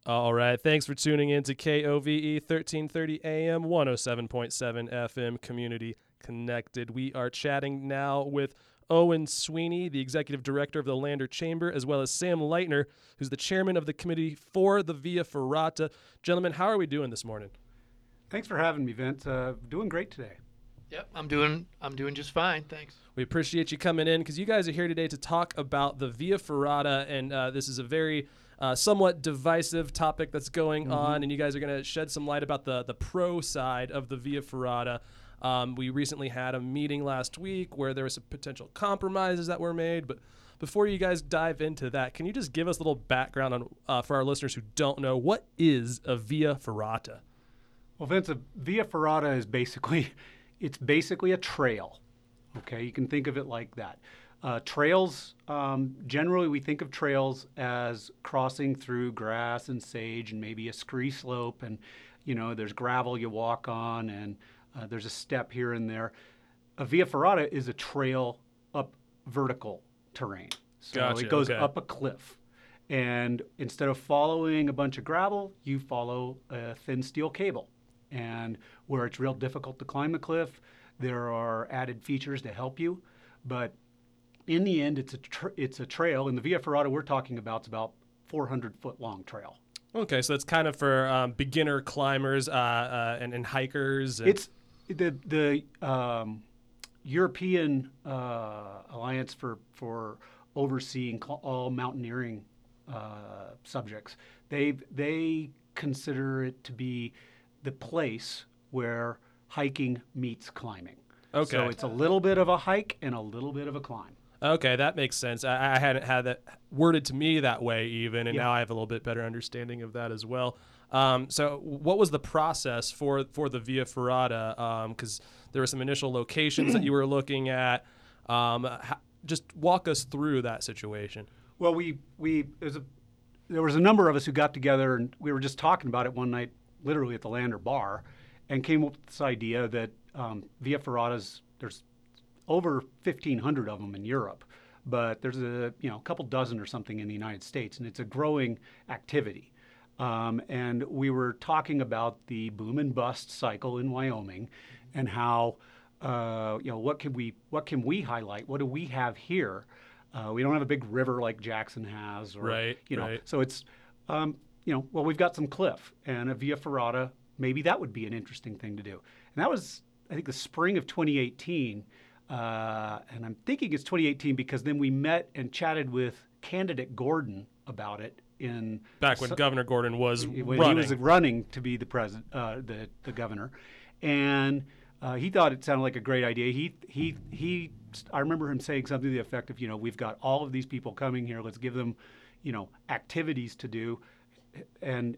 All right. Thanks for tuning in to KOVE 1330 AM, 107.7 FM Community Connected. We are chatting now with Owen Sweeney, the Executive Director of the Lander Chamber, as well as Sam Leitner, who's the Chairman of the Committee for the Via Ferrata. Gentlemen, how are we doing this morning? Thanks for having me, Vince. Doing great today. Yep, I'm doing just fine, thanks. We appreciate you coming in because you guys are here today to talk about the Via Ferrata, and this is a very somewhat divisive topic that's going on, and you guys are going to shed some light about the pro side of the Via Ferrata. We recently had a meeting last week where there were some potential compromises that were made, but before you guys dive into that, can you just give us a little background on for our listeners who don't know, what is a Via Ferrata? Well, Vince, a Via Ferrata is basically a trail. Okay, you can think of it like that. Trails, generally we think of trails as crossing through grass and sage and maybe a scree slope, and there's gravel you walk on, and there's a step here and there. A Via Ferrata is a trail up vertical terrain. So Gotcha, it goes okay. up a cliff. And instead of following a bunch of gravel, you follow a thin steel cable. And where it's real difficult to climb the cliff, there are added features to help you. But in the end, it's a trail. And the Via Ferrata we're talking about is about 400-foot long trail. Okay, so it's kind of for beginner climbers and hikers. It's the European Alliance for overseeing all mountaineering subjects. They consider it to be the place where hiking meets climbing. Okay. So it's a little bit of a hike and a little bit of a climb. Okay, that makes sense. I hadn't had that worded to me that way even, and now I have a little bit better understanding of that as well. So what was the process for the Via Ferrata? Because there were some initial locations that you were looking at. Just walk us through that situation. Well, there was a number of us who got together, and we were just talking about it one night, literally at the Lander bar, and came up with this idea that Via Ferratas, there's over 1,500 of them in Europe, but there's a couple dozen or something in the United States, and it's a growing activity. And we were talking about the boom and bust cycle in Wyoming, and how what can we highlight? What do we have here? We don't have a big river like Jackson has, or Right. So it's we've got some cliff, and a Via Ferrata, maybe that would be an interesting thing to do. And that was, I think, the spring of 2018. And I'm thinking it's 2018 because then we met and chatted with candidate Gordon about it back when Governor Gordon was when running. he was running to be the president, the governor, and he thought it sounded like a great idea. I remember him saying something to the effect of, we've got all of these people coming here. Let's give them, activities to do, and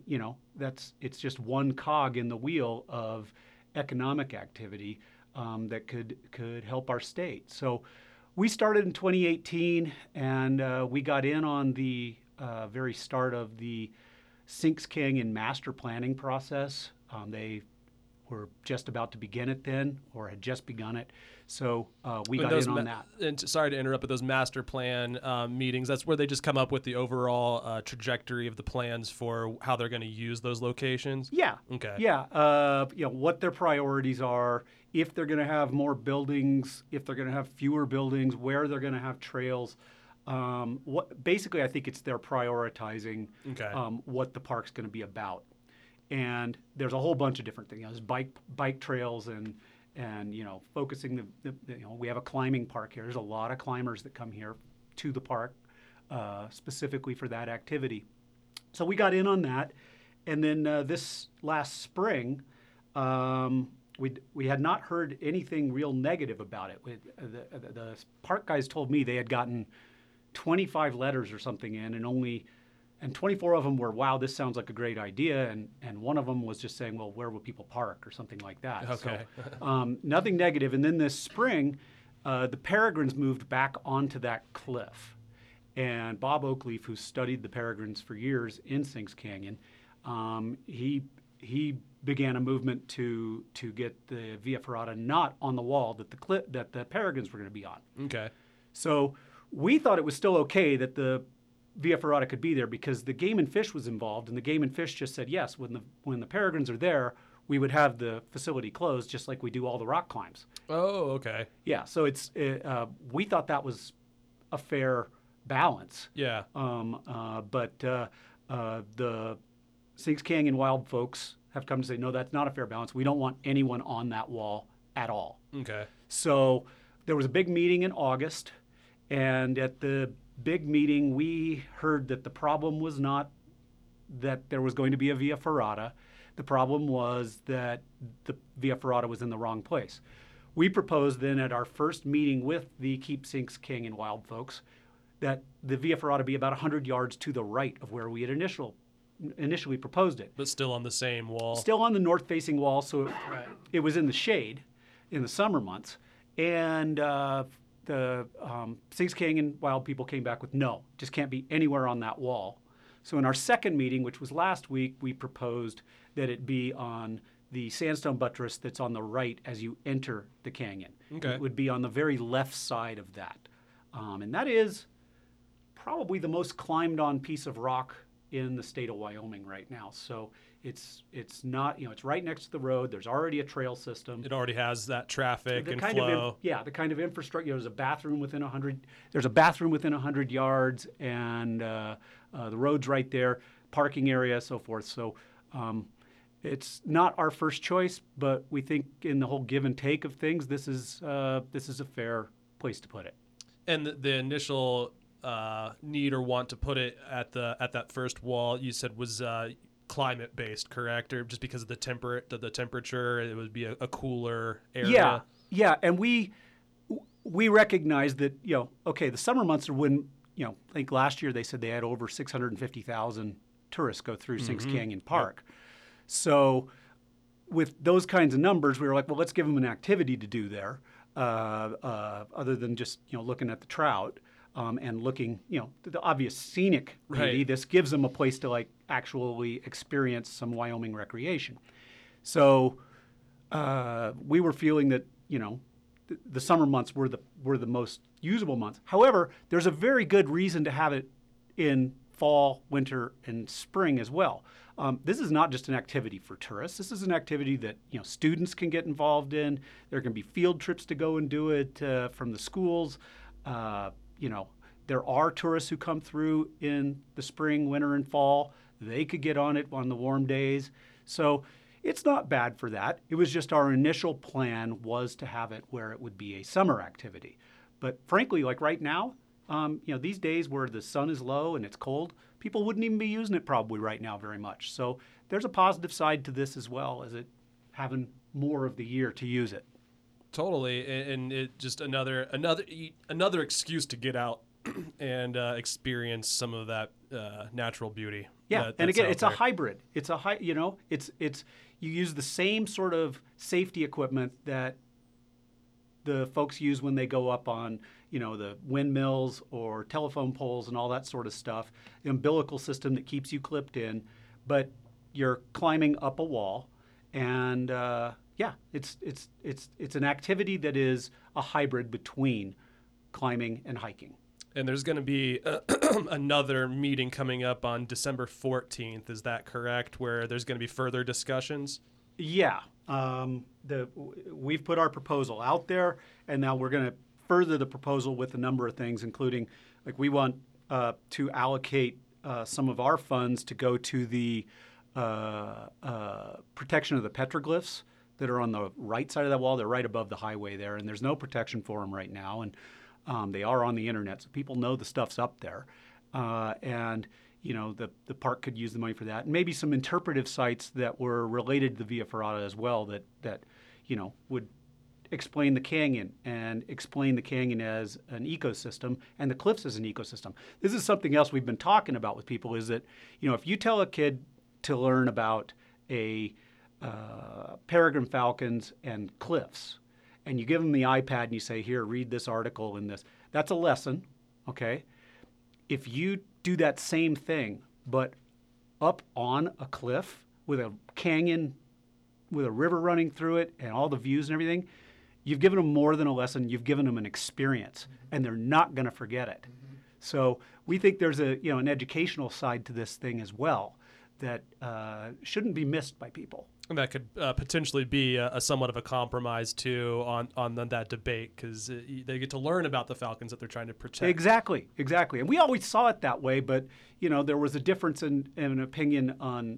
it's just one cog in the wheel of economic activity that could help our state. So we started in 2018, and we got in on the very start of the Sinks Canyon master planning process. They were just about to begin it then, or had just begun it. So we got in on that. And sorry to interrupt, but those master plan meetings, that's where they just come up with the overall trajectory of the plans for how they're going to use those locations? Yeah. Okay. Yeah. What their priorities are, if they're going to have more buildings, if they're going to have fewer buildings, where they're going to have trails. Basically, I think it's their prioritizing what the park's going to be about. And there's a whole bunch of different things. There's bike trails and focusing we have a climbing park here. There's a lot of climbers that come here to the park specifically for that activity. So we got in on that, and then this last spring, we had not heard anything real negative about it. The park guys told me they had gotten 25 letters or something in, and 24 of them were, wow, this sounds like a great idea. And one of them was just saying, well, where will people park or something like that. Okay. So nothing negative. And then this spring, the peregrines moved back onto that cliff. And Bob Oakleaf, who studied the peregrines for years in Sinks Canyon, he began a movement to get the Via Ferrata not on the wall that the peregrines were going to be on. Okay. So we thought it was still okay that the Via Ferrata could be there because the Game and Fish was involved, and the Game and Fish just said yes. When the peregrines are there, we would have the facility closed, just like we do all the rock climbs. Oh, okay. Yeah, so we thought that was a fair balance. Yeah. But the Sinks Canyon Wild folks have come to say, no, that's not a fair balance. We don't want anyone on that wall at all. Okay. So there was a big meeting in August, and at the big meeting, we heard that the problem was not that there was going to be a Via Ferrata. The problem was that the Via Ferrata was in the wrong place. We proposed then at our first meeting with the Keep Sinks Canyon Wild folks that the Via Ferrata be about 100 yards to the right of where we had initially proposed it. But still on the same wall. Still on the north-facing wall, so it was in the shade in the summer months. And the Sinks Canyon Wild people came back with no, just can't be anywhere on that wall. So in our second meeting, which was last week, we proposed that it be on the sandstone buttress that's on the right as you enter the canyon. Okay. It would be on the very left side of that. And that is probably the most climbed on piece of rock in the state of Wyoming right now. So it's not, it's right next to the road. There's already a trail system. It already has that traffic The and kind flow. the kind of infrastructure. There's a bathroom within 100 yards, and the road's right there, parking area, so forth. So it's not our first choice, but we think in the whole give and take of things, this is a fair place to put it. And the initial need or want to put it at that first wall, you said was climate based, correct? Or just because of the temperature, it would be a cooler area. Yeah, and we recognize that the summer months are when I think last year they said they had over 650,000 tourists go through Sinks Canyon Park. Yep. So with those kinds of numbers, we were like, well, let's give them an activity to do there, other than just looking at the trout. And looking, the obvious scenic beauty, this gives them a place to actually experience some Wyoming recreation. So we were feeling that the summer months were the most usable months. However, there's a very good reason to have it in fall, winter, and spring as well. This is not just an activity for tourists. This is an activity that students can get involved in. There can be field trips to go and do it from the schools. There are tourists who come through in the spring, winter, and fall. They could get on it on the warm days. So it's not bad for that. It was just our initial plan was to have it where it would be a summer activity. But frankly, like right now, these days where the sun is low and it's cold, people wouldn't even be using it probably right now very much. So there's a positive side to this as well, as it having more of the year to use it. Totally, and it just another excuse to get out and experience some of that natural beauty. Yeah, and again, it's a hybrid. It's it's you use the same sort of safety equipment that the folks use when they go up on the windmills or telephone poles and all that sort of stuff. The umbilical system that keeps you clipped in, but you're climbing up a wall, and it's an activity that is a hybrid between climbing and hiking. And there's going to be another meeting coming up on December 14th. Is that correct? Where there's going to be further discussions? Yeah. We've put our proposal out there, and now we're going to further the proposal with a number of things, including we want to allocate some of our funds to go to the protection of the petroglyphs that are on the right side of that wall. They're right above the highway there, and there's no protection for them right now. And they are on the internet, so people know the stuff's up there. And the park could use the money for that. And maybe some interpretive sites that were related to the Via Ferrata as well that would explain the canyon and explain the canyon as an ecosystem and the cliffs as an ecosystem. This is something else we've been talking about with people is that, if you tell a kid to learn about a peregrine falcons and cliffs, and you give them the iPad and you say, here, read this article and this, that's a lesson, okay? If you do that same thing, but up on a cliff with a canyon, with a river running through it and all the views and everything, you've given them more than a lesson. You've given them an experience, and they're not going to forget it. So we think there's an educational side to this thing as well that shouldn't be missed by people. And that could potentially be a somewhat of a compromise too on that debate, because they get to learn about the falcons that they're trying to protect. Exactly. And we always saw it that way, but there was a difference in an opinion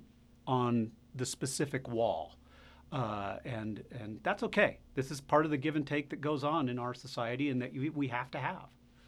on the specific wall, and that's okay. This is part of the give and take that goes on in our society, and that we have to have.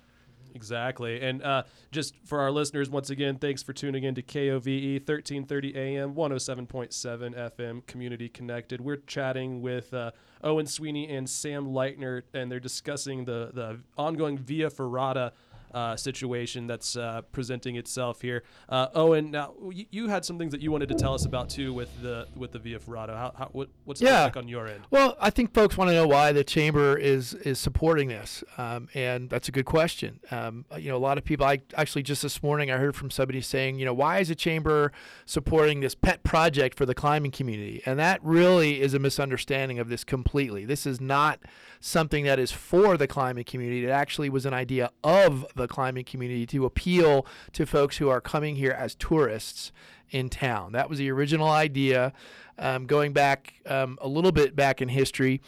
Exactly. And just for our listeners, once again, thanks for tuning in to KOVE 1330 AM, 107.7 FM, Community Connected. We're chatting with Owen Sweeney and Sam Leitner, and they're discussing the ongoing Via Ferrata situation that's presenting itself here. Owen, now you had some things that you wanted to tell us about too with the Via Ferrata. What's it like on your end? Well, I think folks want to know why the chamber is supporting this, and that's a good question. A lot of people. Actually just this morning I heard from somebody saying, why is the chamber supporting this pet project for the climbing community? And that really is a misunderstanding of this completely. This is not something that is for the climbing community. It actually was an idea of the climbing community to appeal to folks who are coming here as tourists in town. That was the original idea. Going back a little bit back in history,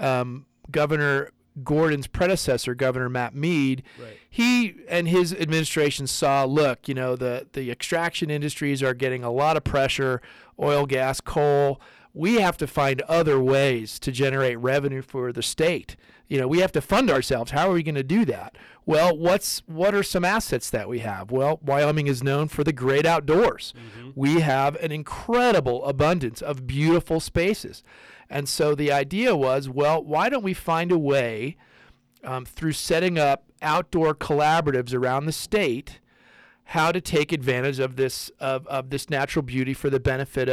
Governor Gordon's predecessor, Governor Matt Mead, right. He and his administration saw, look, the extraction industries are getting a lot of pressure, oil, gas, coal. We have to find other ways to generate revenue for the state. We have to fund ourselves. How are we going to do that? Well, what are some assets that we have? Well, Wyoming is known for the great outdoors. Mm-hmm. We have an incredible abundance of beautiful spaces. And so the idea was, well, why don't we find a way through setting up outdoor collaboratives around the state how to take advantage of this natural beauty for the benefit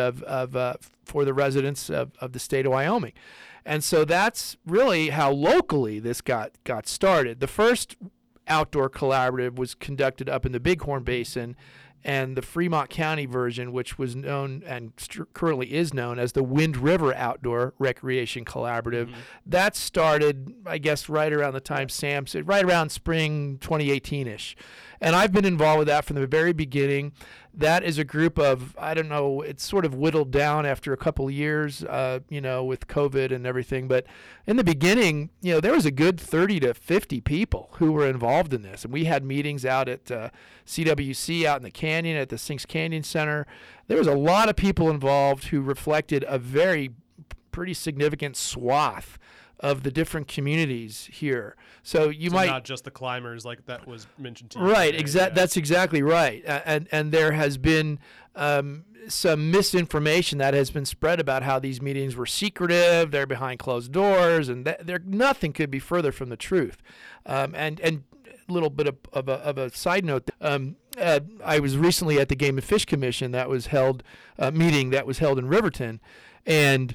for the residents of the state of Wyoming. And so that's really how locally this got started. The first outdoor collaborative was conducted up in the Bighorn Basin, and the Fremont County version, which was known and currently is known as the Wind River Outdoor Recreation Collaborative, mm-hmm. That started, I guess, right around the time Sam said, right around spring 2018-ish. And I've been involved with that from the very beginning. That is a group of, I don't know, it's sort of whittled down after a couple of years, with COVID and everything. But in the beginning, there was a good 30 to 50 people who were involved in this. And we had meetings out at CWC out in the canyon at the Sinks Canyon Center. There was a lot of people involved who reflected a pretty significant swath of the different communities here. So not just the climbers like that was mentioned to you. Right, That's exactly right. And there has been some misinformation that has been spread about how these meetings were secretive, they're behind closed doors, and nothing could be further from the truth. And a little bit of a side note, I was recently at the Game and Fish Commission that was held, meeting that was held in Riverton, and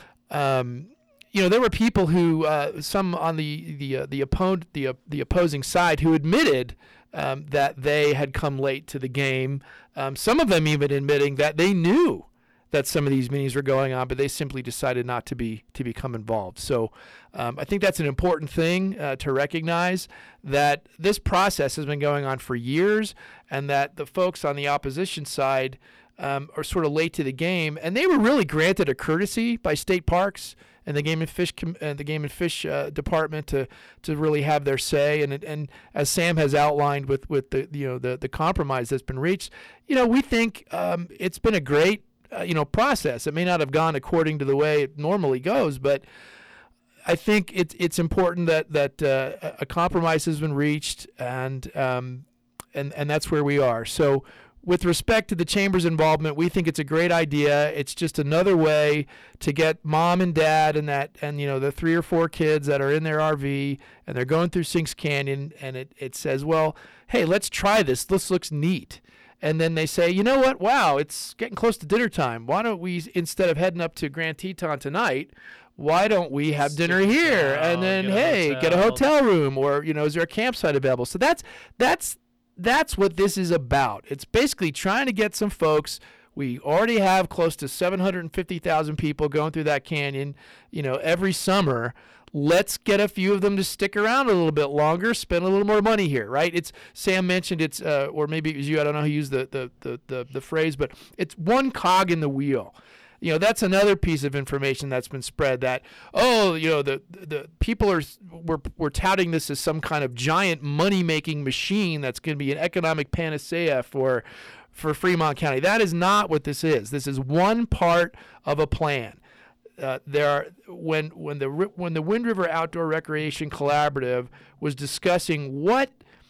there were people who, some on the opposing side, who admitted that they had come late to the game. Some of them even admitting that they knew that some of these meetings were going on, but they simply decided not to become involved. So I think that's an important thing to recognize, that this process has been going on for years, and that the folks on the opposition side are sort of late to the game, and they were really granted a courtesy by state parks and the Game and Fish department to really have their say. And as Sam has outlined with the compromise that's been reached, we think it's been a great process. It may not have gone according to the way it normally goes, but I think it's important that a compromise has been reached, and that's where we are. So, with respect to the chamber's involvement, we think it's a great idea. It's just another way to get mom and dad and the 3 or 4 kids that are in their RV and they're going through Sinks Canyon, and it says, well, hey, let's try this. This looks neat. And then they say, you know what? Wow, it's getting close to dinner time. Why don't we, instead of heading up to Grand Teton tonight, why don't we have dinner here? And then, get a hotel room, or is there a campsite available? So that's what this is about. It's basically trying to get some folks We already have close to 750,000 people going through that canyon, every summer. Let's get a few of them to stick around a little bit longer, spend a little more money here, right? Sam mentioned it's, or maybe it was you, I don't know who used the phrase, but it's one cog in the wheel. That's another piece of information that's been spread that, the people we're touting this as some kind of giant money-making machine that's going to be an economic panacea for Fremont County. That is not what this is. This is one part of a plan. When the Wind River Outdoor Recreation Collaborative was discussing what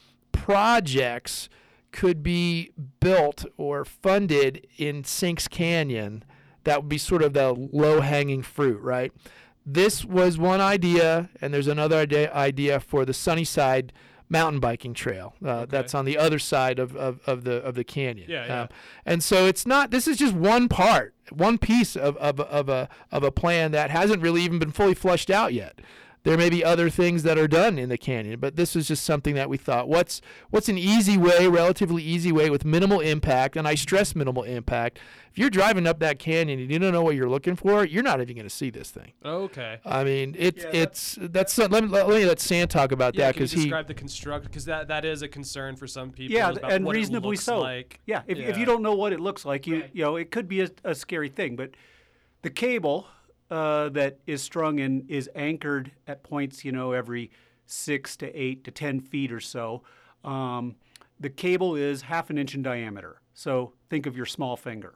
projects could be built or funded in Sinks Canyon, that would be sort of the low-hanging fruit, right? This was one idea, and there's another idea for the Sunnyside mountain biking trail that's on the other side of the canyon. Yeah. And so it's not. This is just one piece of a plan that hasn't really even been fully fleshed out yet. There may be other things that are done in the canyon, but this is just something that we thought, what's an easy way, relatively easy way with minimal impact, and I stress minimal impact. If you're driving up that canyon and you don't know what you're looking for, you're not even going to see this thing. Okay. I mean, that's let me let Sam talk about that, because he describe the construct, because that is a concern for some people. Yeah, about and what reasonably it looks so. Like. Yeah, if you don't know what it looks like, it could be a scary thing. But the cable that is strung and is anchored at points, every 6 to 8 to 10 feet or so. The cable is 1/2 inch in diameter. So think of your small finger.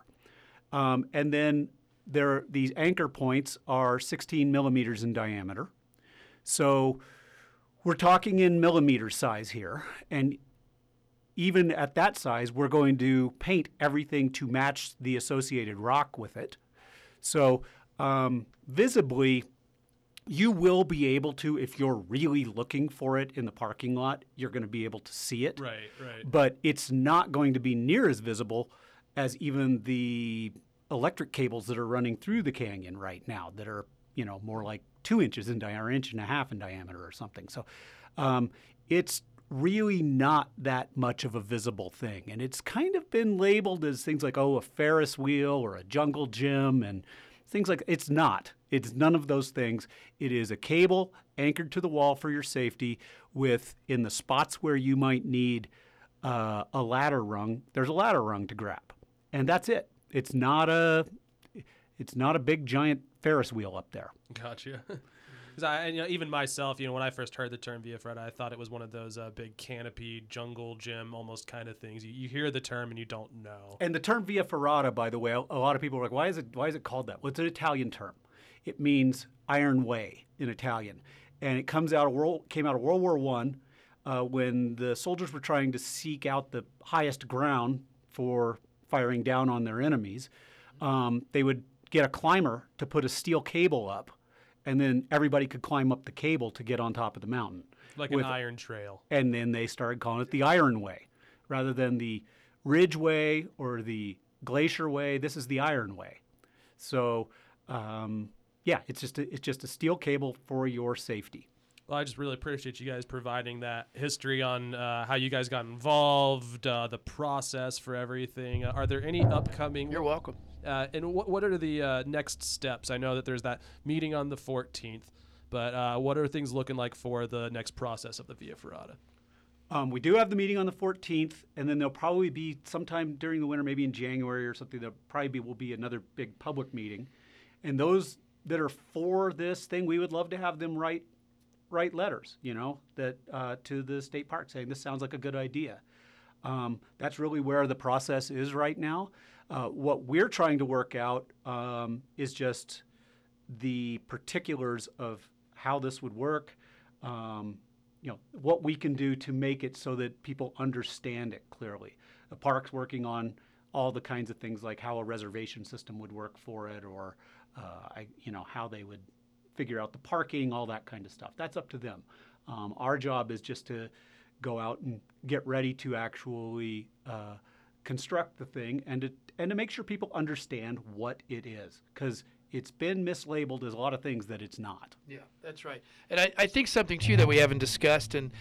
And then these anchor points are 16 millimeters in diameter. So we're talking in millimeter size here. And even at that size, we're going to paint everything to match the associated rock with it. So visibly, you will be able to, if you're really looking for it in the parking lot, you're going to be able to see it. Right. But it's not going to be near as visible as even the electric cables that are running through the canyon right now that are, more like 2 inches in diameter, 1.5 inches in diameter or something. So it's really not that much of a visible thing. And it's kind of been labeled as things like, a Ferris wheel or a jungle gym and things like that. It's not. It's none of those things. It is a cable anchored to the wall for your safety with, in the spots where you might need a ladder rung, there's a ladder rung to grab. And that's it. It's not a big giant Ferris wheel up there. Gotcha. Because even myself, when I first heard the term Via Ferrata, I thought it was one of those big canopy jungle gym almost kind of things. You hear the term and you don't know. And the term Via Ferrata, by the way, a lot of people are like, why is it called that? Well, it's an Italian term. It means Iron Way in Italian, and it came out of World War I, when the soldiers were trying to seek out the highest ground for firing down on their enemies. They would get a climber to put a steel cable up, and then everybody could climb up the cable to get on top of the mountain. Like an iron trail. And then they started calling it the Iron Way. Rather than the Ridge Way or the Glacier Way, this is the Iron Way. So, it's just a steel cable for your safety. Well, I just really appreciate you guys providing that history on how you guys got involved, the process for everything. Are there any upcoming... You're welcome. And what are the next steps? I know that there's that meeting on the 14th, but what are things looking like for the next process of the Via Ferrata? We do have the meeting on the 14th, and then there'll probably be sometime during the winter, maybe in January or something, will be another big public meeting. And those that are for this thing, we would love to have them write letters, to the state park saying this sounds like a good idea. That's really where the process is right now. What we're trying to work out is just the particulars of how this would work, what we can do to make it so that people understand it clearly. The park's working on all the kinds of things like how a reservation system would work for it, or how they would figure out the parking, all that kind of stuff. That's up to them. Our job is just to go out and get ready to actually construct the thing and to make sure people understand what it is, because it's been mislabeled as a lot of things that it's not. Yeah, that's right. And I think something too that we haven't discussed, and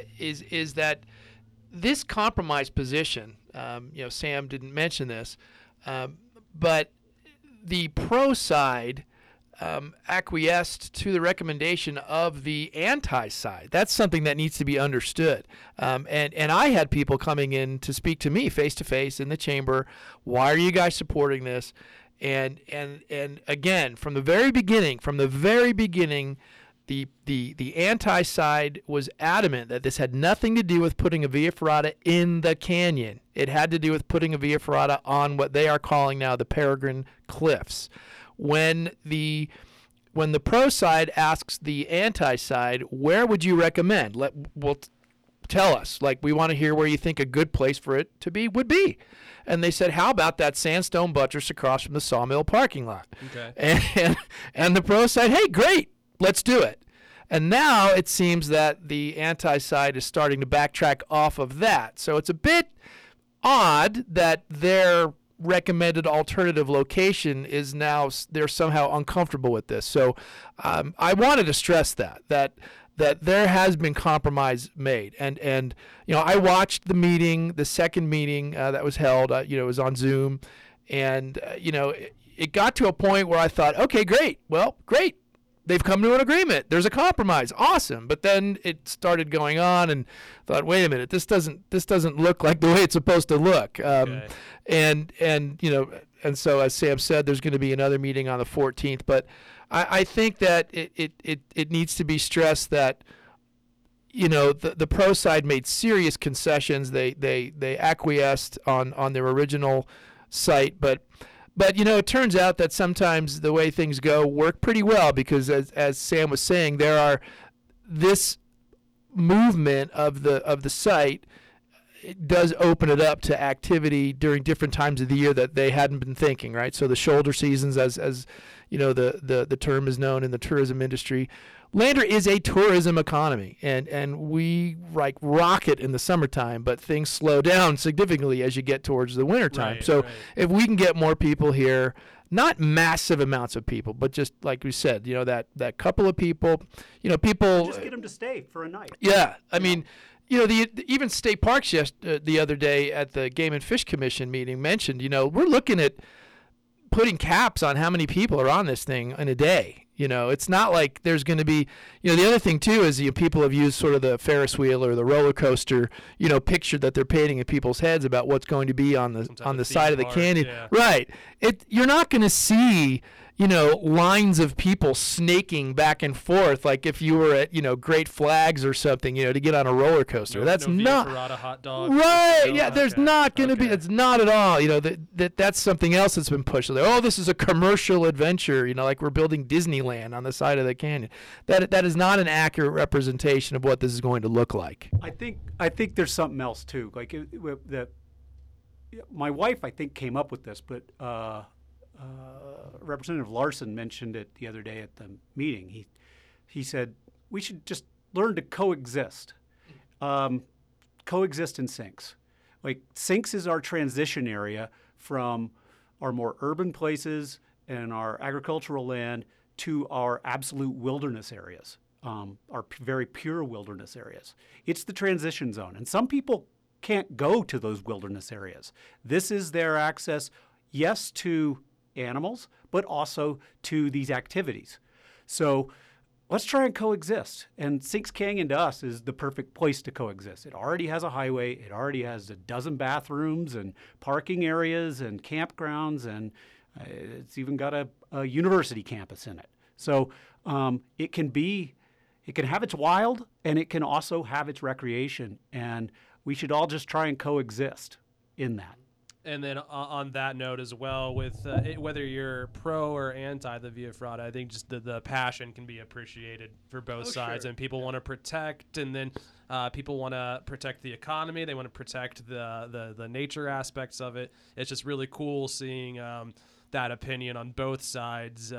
is that this compromise position. Sam didn't mention this. But the pro side acquiesced to the recommendation of the anti side. That's something that needs to be understood. And I had people coming in to speak to me face to face in the chamber. Why are you guys supporting this? And again, from the very beginning, the anti side was adamant that this had nothing to do with putting a via ferrata in the canyon. It had to do with putting a via ferrata on what they are calling now the Peregrine Cliffs. When the pro side asks the anti side, where would you recommend? Tell us. Like, we want to hear where you think a good place for it to be would be. And they said, how about that sandstone buttress across from the sawmill parking lot? Okay. And the pro side, hey, great, let's do it. And now it seems that the anti side is starting to backtrack off of that. So it's a bit odd that their recommended alternative location is now, they're somehow uncomfortable with this. So I wanted to stress that there has been compromise made. And I watched the meeting, the second meeting that was held, it was on Zoom. And, it got to a point where I thought, okay, great. They've come to an agreement. There's a compromise. Awesome. But then it started going on, and thought, wait a minute, this doesn't look like the way it's supposed to look. Okay. And so as Sam said, there's going to be another meeting on the 14th. But I think that it needs to be stressed that the pro side made serious concessions. They acquiesced on their original site, but it turns out that sometimes the way things go work pretty well, because as Sam was saying, there are this movement of the site. It does open it up to activity during different times of the year that they hadn't been thinking, right? So the shoulder seasons, as the term is known in the tourism industry, Lander is a tourism economy, and we rocket in the summertime, but things slow down significantly as you get towards the wintertime. Right, so right. if we can get more people here, not massive amounts of people, but just like we said, that couple of people, people Just get them to stay for a night. Yeah, I mean, even state parks the other day at the Game and Fish Commission meeting mentioned, we're looking at putting caps on how many people are on this thing in a day. It's not like there's going to be, the other thing too is people have used sort of the Ferris wheel or the roller coaster, picture that they're painting in people's heads about what's going to be on the side of the canyon. Yeah. Right. You're not going to see, lines of people snaking back and forth like if you were at, Great Flags or something, to get on a roller coaster. That's no not Via Ferrata hot dog. right. Yeah, there's Okay. not going to be. Okay. It's not at all. That's something else that's been pushed. Like, this is a commercial adventure. Like we're building Disneyland on the side of the canyon. That is not an accurate representation of what this is going to look like. I think there's something else too. Like that, my wife I think came up with this, but Representative Larson mentioned it the other day at the meeting. He said we should just learn to coexist, coexist in Sinks. Like Sinks is our transition area from our more urban places and our agricultural land to our absolute wilderness areas, our very pure wilderness areas. It's the transition zone, and some people can't go to those wilderness areas. This is their access, yes, to animals, but also to these activities. So let's try and coexist. And Sinks Canyon to us is the perfect place to coexist. It already has a highway. It already has a dozen bathrooms and parking areas and campgrounds, and it's even got a university campus in it. So it can have its wild, and it can also have its recreation. And we should all just try and coexist in that. And then on that note as well, with whether you're pro or anti the Via Ferrata, I think just the passion can be appreciated for both sides. Sure. And people want to protect, and then people want to protect the economy. They want to protect the nature aspects of it. It's just really cool seeing that opinion on both sides,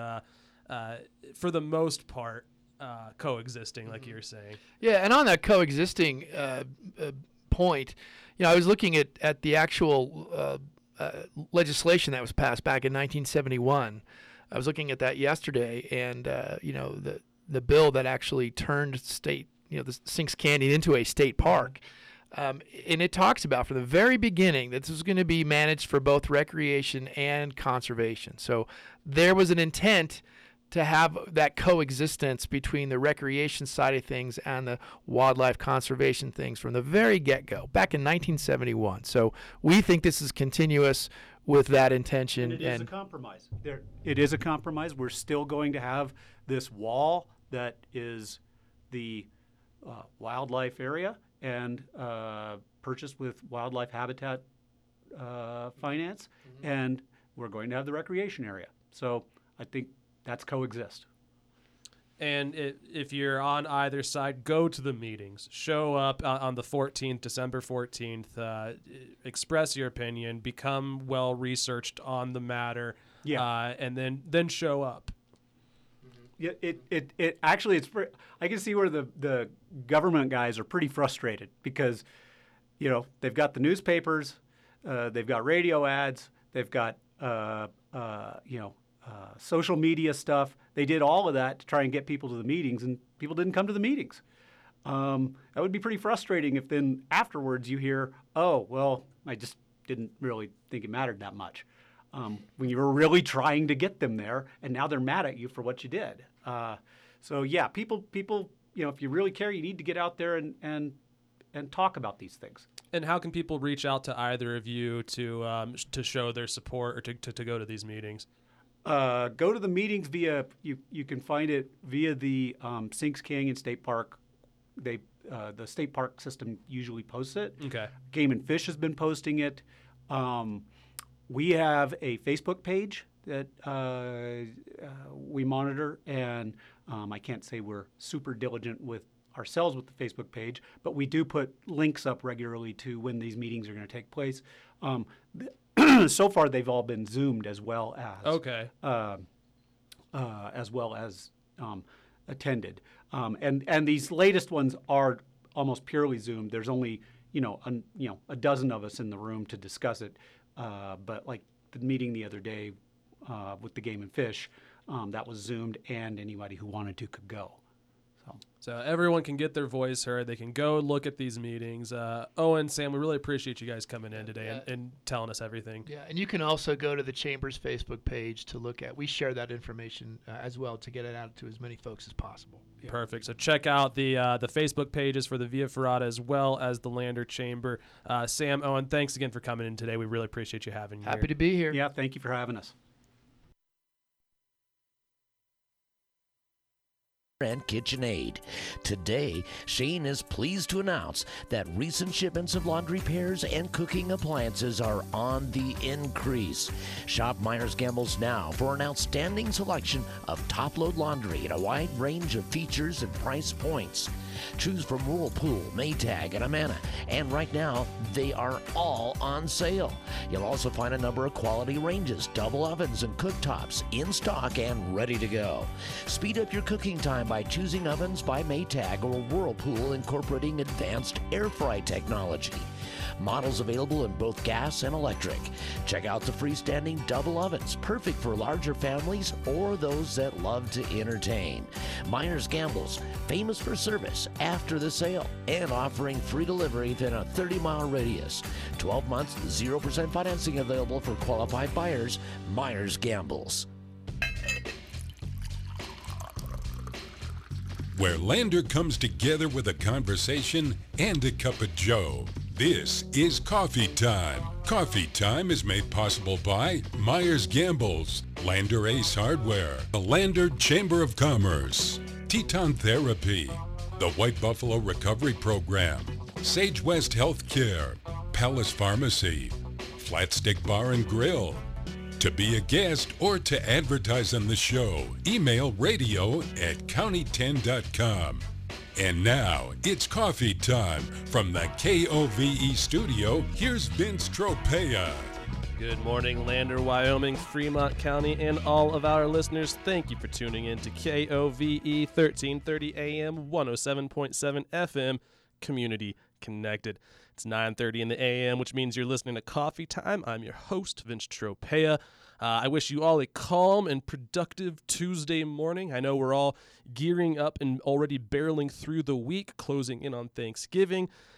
for the most part, coexisting, like you're saying. Yeah, and on that coexisting point, I was looking at the actual legislation that was passed back in 1971. I was looking at that yesterday, and the bill that actually turned the Sinks Canyon into a state park. And it talks about from the very beginning that this was going to be managed for both recreation and conservation. So there was an intent to have that coexistence between the recreation side of things and the wildlife conservation things from the very get-go, back in 1971. So we think this is continuous with that intention. And it is a compromise. It is a compromise. We're still going to have this wall that is the wildlife area and purchased with wildlife habitat finance, and we're going to have the recreation area. So I think that's coexist. And if you're on either side, go to the meetings. Show up on the 14th, December 14th. Express your opinion. Become well researched on the matter. Yeah. And then show up. Yeah. It actually I can see where the government guys are pretty frustrated because, they've got the newspapers, they've got radio ads, they've got social media stuff. They did all of that to try and get people to the meetings, and people didn't come to the meetings. That would be pretty frustrating if then afterwards you hear, oh, well, I just didn't really think it mattered that much. When you were really trying to get them there, and now they're mad at you for what you did. So yeah, people, if you really care, you need to get out there and talk about these things. And how can people reach out to either of you to show their support or to go to these meetings? Go to the meetings via you can find it via the Sinks Canyon State Park. The state park system usually posts it. Okay. Game and Fish has been posting it. We have a Facebook page that we monitor, and I can't say we're super diligent with ourselves with the Facebook page, but we do put links up regularly to when these meetings are going to take place. So far, they've all been Zoomed as well as attended. And these latest ones are almost purely Zoomed. There's only a dozen of us in the room to discuss it. But like the meeting the other day with the Game and Fish, that was Zoomed, and anybody who wanted to could go. So everyone can get their voice heard. They can go look at these meetings. Owen, Sam, we really appreciate you guys coming in today and telling us everything. Yeah, and you can also go to the Chamber's Facebook page to look at. We share that information as well to get it out to as many folks as possible. Yeah. Perfect. So check out the Facebook pages for the Via Ferrata as well as the Lander Chamber. Sam, Owen, thanks again for coming in today. We really appreciate you having you Happy here. to be here. Yeah, thank you for having us. And KitchenAid. Today, Shane is pleased to announce that recent shipments of laundry pairs and cooking appliances are on the increase. Shop Myers Gamble's now for an outstanding selection of top-load laundry at a wide range of features and price points. Choose from Whirlpool, Maytag, and Amana, and right now, they are all on sale. You'll also find a number of quality ranges, double ovens, and cooktops in stock and ready to go. Speed up your cooking time by choosing ovens by Maytag or Whirlpool incorporating advanced air fry technology. Models available in both gas and electric. Check out the freestanding double ovens, perfect for larger families or those that love to entertain. Myers Gamble's, famous for service after the sale and offering free delivery within a 30-mile radius. 12 months, 0% financing available for qualified buyers. Myers Gamble's. Where Lander comes together with a conversation and a cup of joe. This is Coffee Time. Coffee Time is made possible by Myers Gamble's, Lander Ace Hardware, the Lander Chamber of Commerce, Teton Therapy, the White Buffalo Recovery Program, Sage West Healthcare, Palace Pharmacy, Flat Stick Bar and Grill. To be a guest or to advertise on the show, email radio@county10.com. And now, it's Coffee Time. From the KOVE studio, here's Vince Tropea. Good morning, Lander, Wyoming, Fremont County, and all of our listeners. Thank you for tuning in to KOVE 1330 AM, 107.7 FM, Community Connected. It's 9:30 in the AM, which means you're listening to Coffee Time. I'm your host, Vince Tropea. I wish you all a calm and productive Tuesday morning. I know we're all gearing up and already barreling through the week, closing in on Thanksgiving.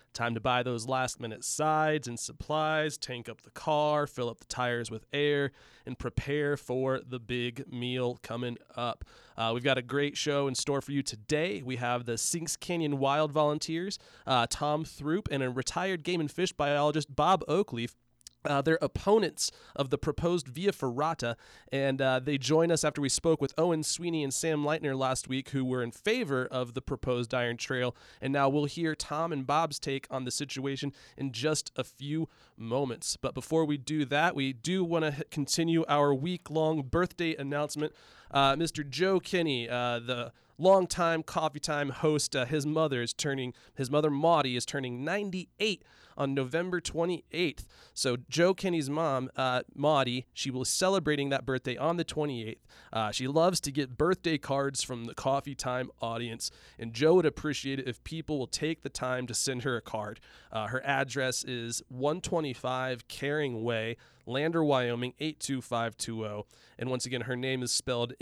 Time to buy those last-minute sides and supplies, tank up the car, fill up the tires with air, and prepare for the big meal coming up. We've got a great show in store for you today. We have the Sinks Canyon Wild Volunteers, Tom Throop, and a retired game and fish biologist, Bob Oakleaf. They're opponents of the proposed Via Ferrata, and they join us after we spoke with Owen Sweeney and Sam Leitner last week, who were in favor of the proposed Iron Trail. And now we'll hear Tom and Bob's take on the situation in just a few moments. But before we do that, we do want to continue our week-long birthday announcement. Mr. Joe Kinney, the longtime Coffee Time host, his mother Maudie is turning 98 on November 28th. So Joe Kinney's mom, Maudie, she will be celebrating that birthday on the 28th. She loves to get birthday cards from the Coffee Time audience, and Joe would appreciate it if people will take the time to send her a card. Her address is 125 Caring Way, Lander, Wyoming, 82520. And once again, her name is spelled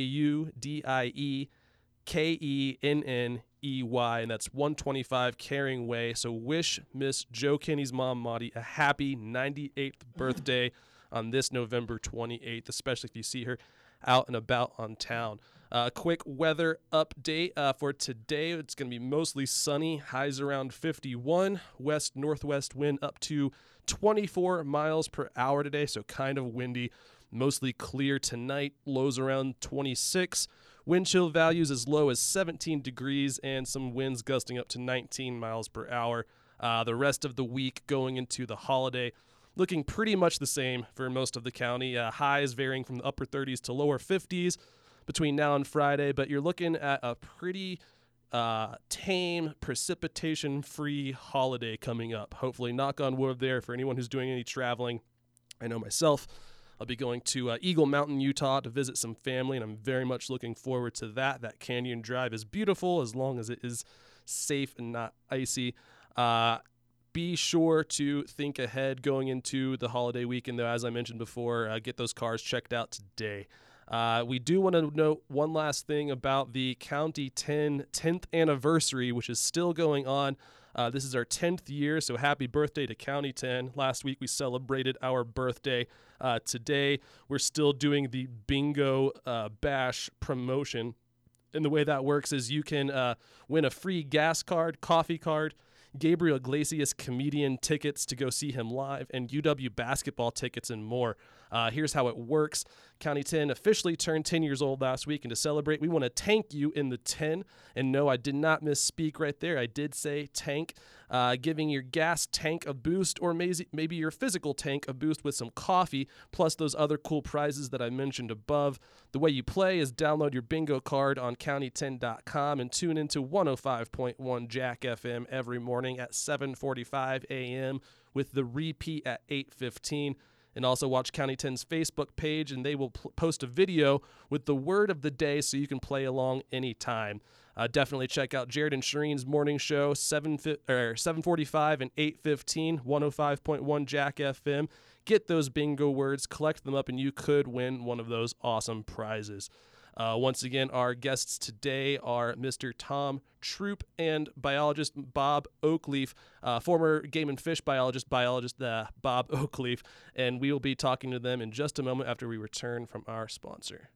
Maudie, and that's 125 Caring Way. So wish Miss Joe Kinney's mom, Maudie, a happy 98th birthday on this November 28th, especially if you see her out and about on town. Quick weather update for today. It's going to be mostly sunny, highs around 51, west-northwest wind up to 24 miles per hour today, so kind of windy. Mostly clear tonight, lows around 26. Wind chill values as low as 17 degrees and some winds gusting up to 19 miles per hour. The rest of the week going into the holiday looking pretty much the same for most of the county. Highs varying from the upper 30s to lower 50s between now and Friday, but you're looking at a pretty tame, precipitation-free holiday coming up. Hopefully, knock on wood there for anyone who's doing any traveling. I know myself, I'll be going to Eagle Mountain, Utah to visit some family, and I'm very much looking forward to that. That canyon drive is beautiful as long as it is safe and not icy. Be sure to think ahead going into the holiday weekend, though, as I mentioned before, get those cars checked out today. We do want to note one last thing about the County 10th anniversary, which is still going on. This is our 10th year, so happy birthday to County 10. Last week we celebrated our birthday. Today we're still doing the Bingo Bash promotion. And the way that works is you can win a free gas card, coffee card, Gabriel Iglesias comedian tickets to go see him live, and UW basketball tickets and more. Here's how it works. County 10 officially turned 10 years old last week, and to celebrate, we want to tank you in the 10. And no, I did not misspeak right there. I did say tank, giving your gas tank a boost, or maybe your physical tank a boost with some coffee, plus those other cool prizes that I mentioned above. The way you play is download your bingo card on county10.com and tune into 105.1 Jack FM every morning at 7:45 a.m. with the repeat at 8:15. And also watch County 10's Facebook page, and they will post a video with the word of the day so you can play along anytime. Definitely check out Jared and Shireen's morning show, 7:45 and 8:15, 105.1 Jack FM. Get those bingo words, collect them up, and you could win one of those awesome prizes. Once again, our guests today are Mr. Tom Throop and biologist Bob Oakleaf, former game and fish biologist Bob Oakleaf, and we will be talking to them in just a moment after we return from our sponsor.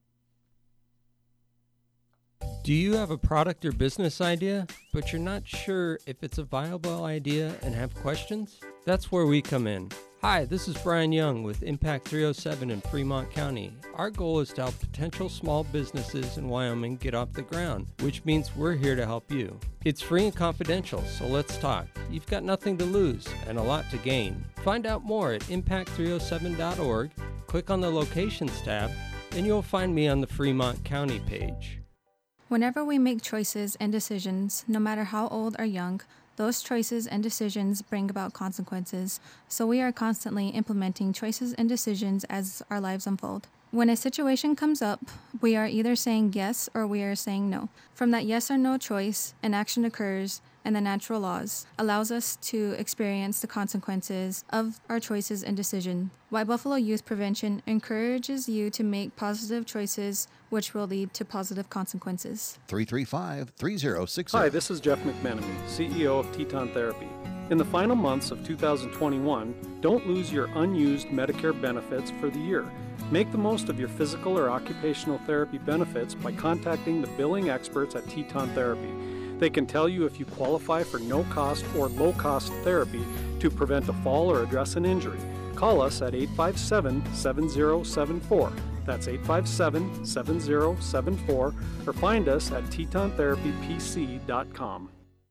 Do you have a product or business idea, but you're not sure if it's a viable idea and have questions? That's where we come in. Hi, this is Brian Young with Impact 307 in Fremont County. Our goal is to help potential small businesses in Wyoming get off the ground, which means we're here to help you. It's free and confidential, so let's talk. You've got nothing to lose and a lot to gain. Find out more at impact307.org, click on the Locations tab, and you'll find me on the Fremont County page. Whenever we make choices and decisions, no matter how old or young, those choices and decisions bring about consequences, so we are constantly implementing choices and decisions as our lives unfold. When a situation comes up, we are either saying yes or we are saying no. From that yes or no choice, an action occurs, and the natural laws allows us to experience the consequences of our choices and decisions. White Buffalo Youth Prevention encourages you to make positive choices which will lead to positive consequences. 335-3060. Hi, this is Jeff McManamy, CEO of Teton Therapy. In the final months of 2021, don't lose your unused Medicare benefits for the year. Make the most of your physical or occupational therapy benefits by contacting the billing experts at Teton Therapy. They can tell you if you qualify for no-cost or low-cost therapy to prevent a fall or address an injury. Call us at 857-7074. That's 857-7074, or find us at tetontherapypc.com.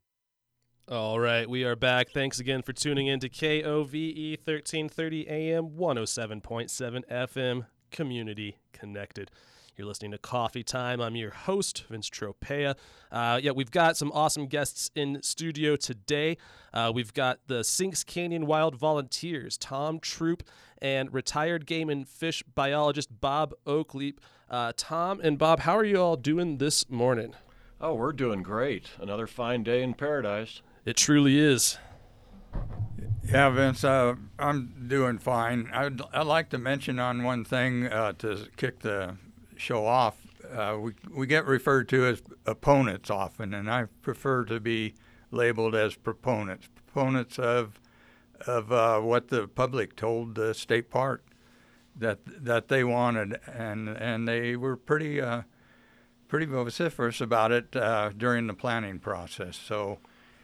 All right, we are back. Thanks again for tuning in to KOVE 1330 AM 107.7 FM Community Connected. You're listening to Coffee Time. I'm your host, Vince Tropea. We've got some awesome guests in studio today. We've got the Sinks Canyon Wild Volunteers, Tom Troop, and retired game and fish biologist Bob Oakleap. Tom and Bob, how are you all doing this morning? Oh, we're doing great. Another fine day in paradise. It truly is. Yeah, Vince, I'm doing fine. I'd like to mention on one thing to kick the show off. We get referred to as opponents often, and I prefer to be labeled as proponents of what the public told the state park that they wanted, and they were pretty vociferous about it during the planning process. So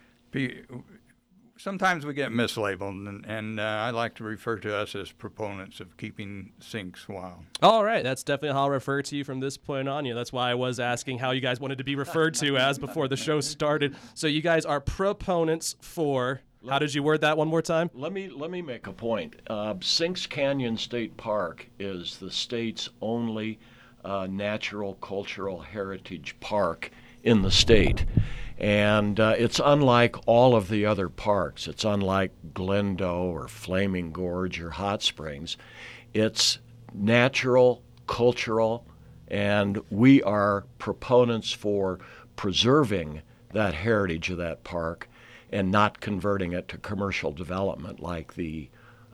sometimes we get mislabeled, and I like to refer to us as proponents of keeping sinks wild. All right, that's definitely how I'll refer to you from this point on. That's why I was asking how you guys wanted to be referred to as before the show started. So you guys are proponents for. How did you word that one more time? Let me make a point. Sinks Canyon State Park is the state's only natural cultural heritage park in the state. And it's unlike all of the other parks. It's unlike Glendo or Flaming Gorge or Hot Springs. It's natural, cultural, and we are proponents for preserving that heritage of that park and not converting it to commercial development like the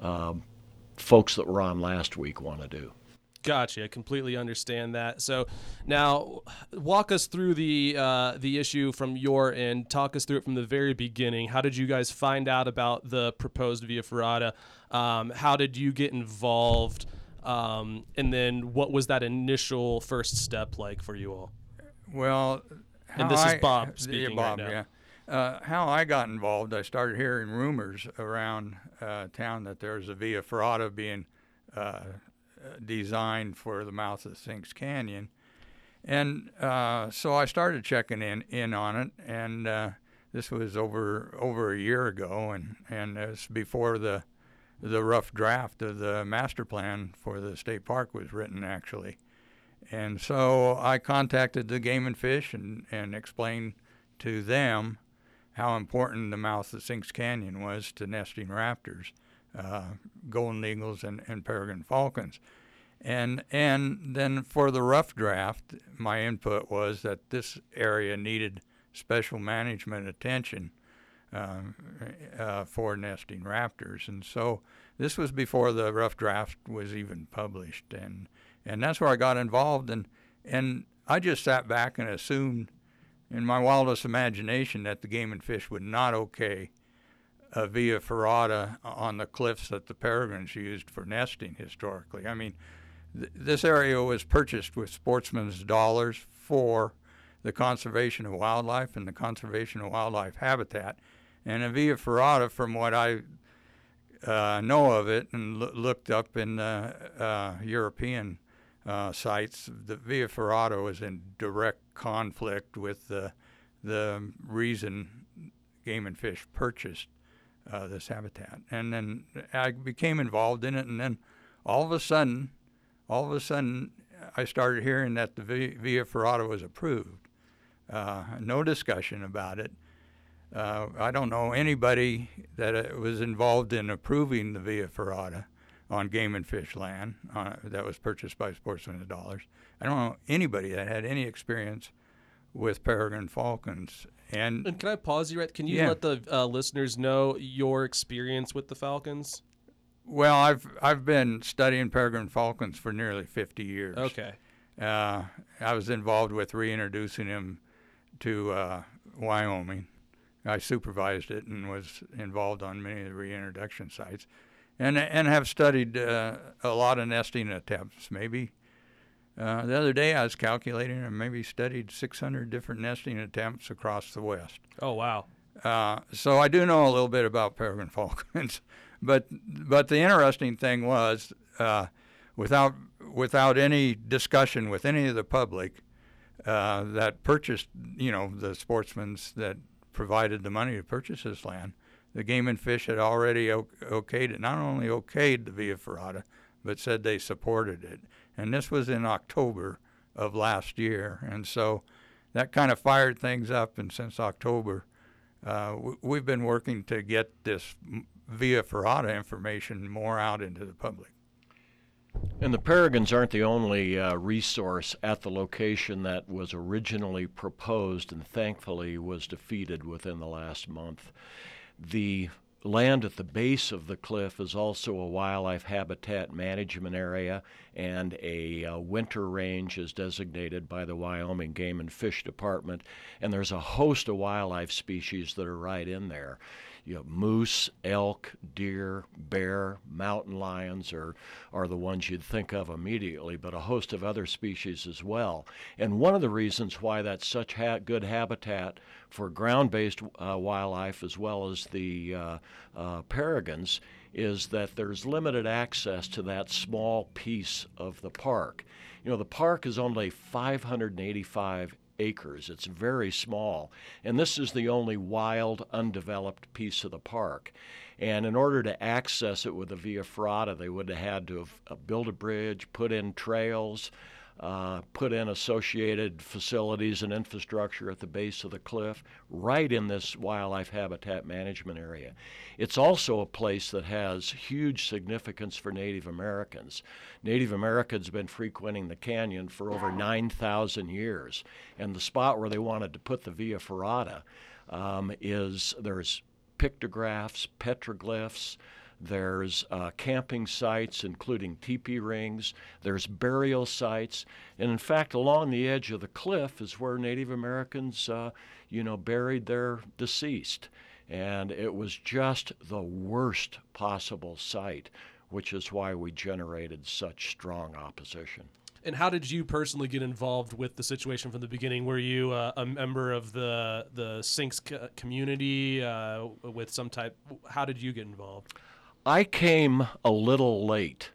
folks that were on last week want to do. Gotcha. I completely understand that. So now walk us through the issue from your end. Talk us through it from the very beginning. How did you guys find out about the proposed Via Ferrata? How did you get involved? And then what was that initial first step like for you all? Well, and this is Bob speaking Bob, right now. Yeah. How I got involved, I started hearing rumors around town that there's a Via Ferrata being designed for the mouth of Sinks Canyon, and so I started checking in on it, and this was over a year ago, and it was before the rough draft of the master plan for the state park was written, actually. And so I contacted the Game and Fish and explained to them how important the mouth of Sinks Canyon was to nesting raptors, golden eagles, and peregrine falcons. And then for the rough draft, my input was that this area needed special management attention for nesting raptors. And so this was before the rough draft was even published. And that's where I got involved. And I just sat back and assumed in my wildest imagination that the Game and Fish would not okay a Via Ferrata on the cliffs that the peregrines used for nesting historically. I mean, this area was purchased with sportsmen's dollars for the conservation of wildlife and the conservation of wildlife habitat. And a Via Ferrata, from what I know of it and looked up in European sites, the Via Ferrata was in direct conflict with the reason Game and Fish purchased this habitat. And then I became involved in it, and then all of a sudden, I started hearing that the Via Ferrata was approved. No discussion about it. I don't know anybody that was involved in approving the Via Ferrata on Game and Fish land that was purchased by sportsmen's dollars. I don't know anybody that had any experience with peregrine falcons. And can I pause you? Can you let the listeners know your experience with the falcons? Well, I've been studying peregrine falcons for nearly 50 years. Okay. I was involved with reintroducing them to Wyoming I supervised it and was involved on many of the reintroduction sites, and have studied a lot of nesting attempts. Maybe the other day I was calculating and maybe studied 600 different nesting attempts across the West. Oh, wow. So I do know a little bit about peregrine falcons, but the interesting thing was, without any discussion with any of the public that purchased, the sportsmen that provided the money to purchase this land, the Game and Fish had already okayed it. Not only okayed the Via Ferrata, but said they supported it. And this was in October of last year, and so that kind of fired things up. And since October, we've been working to get this Via Ferrata information more out into the public. And the peregrines aren't the only resource at the location that was originally proposed and thankfully was defeated within the last month. The land at the base of the cliff is also a wildlife habitat management area, and a winter range is designated by the Wyoming Game and Fish Department, and there's a host of wildlife species that are right in there. You have moose, elk, deer, bear, mountain lions are the ones you'd think of immediately, but a host of other species as well. And one of the reasons why that's such good habitat for ground-based wildlife as well as the peregrines is that there's limited access to that small piece of the park. The park is only 585 acres. It's very small, and this is the only wild, undeveloped piece of the park. And in order to access it with the Via Ferrata, they would have had to have built a bridge, put in trails, put in associated facilities and infrastructure at the base of the cliff, right in this wildlife habitat management area. It's also a place that has huge significance for Native Americans. Native Americans have been frequenting the canyon for over 9,000 years, and the spot where they wanted to put the Via Ferrata there's pictographs, petroglyphs, there's camping sites, including teepee rings. There's burial sites. And in fact, along the edge of the cliff is where Native Americans, buried their deceased. And it was just the worst possible site, which is why we generated such strong opposition. And how did you personally get involved with the situation from the beginning? Were you a member of the Sinks community with some type? How did you get involved? I came a little late.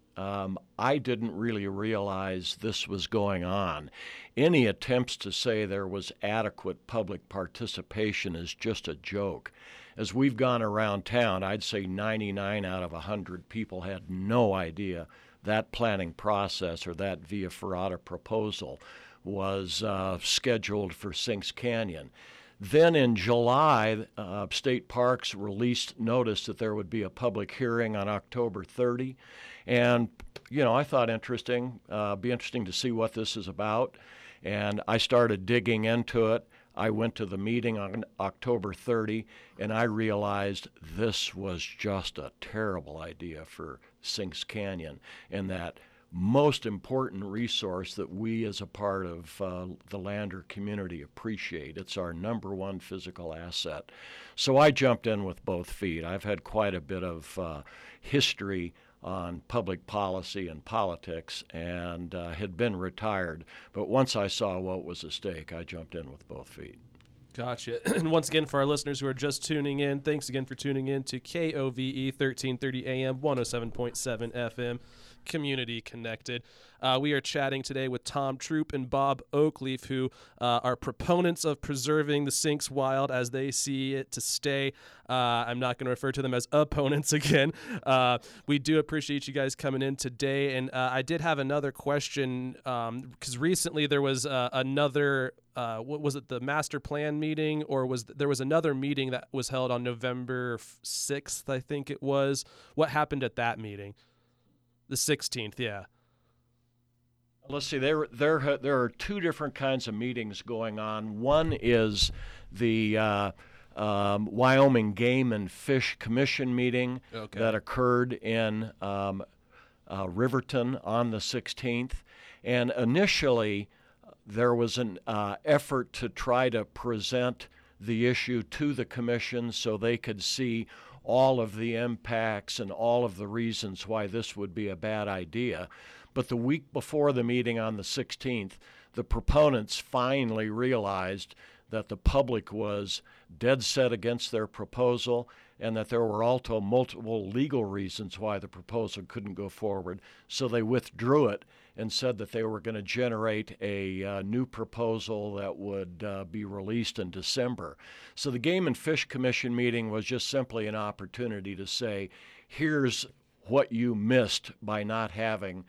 I didn't really realize this was going on. Any attempts to say there was adequate public participation is just a joke. As we've gone around town, I'd say 99 out of 100 people had no idea that planning process or that Via Ferrata proposal was scheduled for Sinks Canyon. Then in July, State Parks released notice that there would be a public hearing on October 30. And, I thought be interesting to see what this is about. And I started digging into it. I went to the meeting on October 30, and I realized this was just a terrible idea for Sinks Canyon, and that most important resource that we as a part of the Lander community appreciate. It's our number one physical asset. So I jumped in with both feet. I've had quite a bit of history on public policy and politics and had been retired. But once I saw what was at stake, I jumped in with both feet. Gotcha. And once again, for our listeners who are just tuning in, thanks again for tuning in to KOVE 1330 AM, 107.7 FM. Community Connected. We are chatting today with Tom Troop and Bob Oakleaf, who are proponents of preserving the Sinks wild as they see it to stay. I'm not going to refer to them as opponents again. We do appreciate you guys coming in today. And I did have another question because recently there was another what was it, the master plan meeting, or there was another meeting that was held on November 6th, I think it was. What happened at that meeting? The 16th, yeah. Let's see, there are two different kinds of meetings going on. One is the Wyoming Game and Fish Commission meeting that occurred in Riverton on the 16th. And initially, there was an effort to try to present the issue to the commission so they could see all of the impacts and all of the reasons why this would be a bad idea. But the week before the meeting on the 16th, the proponents finally realized that the public was dead set against their proposal and that there were also multiple legal reasons why the proposal couldn't go forward. So they withdrew it and said that they were going to generate a new proposal that would be released in December. So the Game and Fish Commission meeting was just simply an opportunity to say, here's what you missed by not having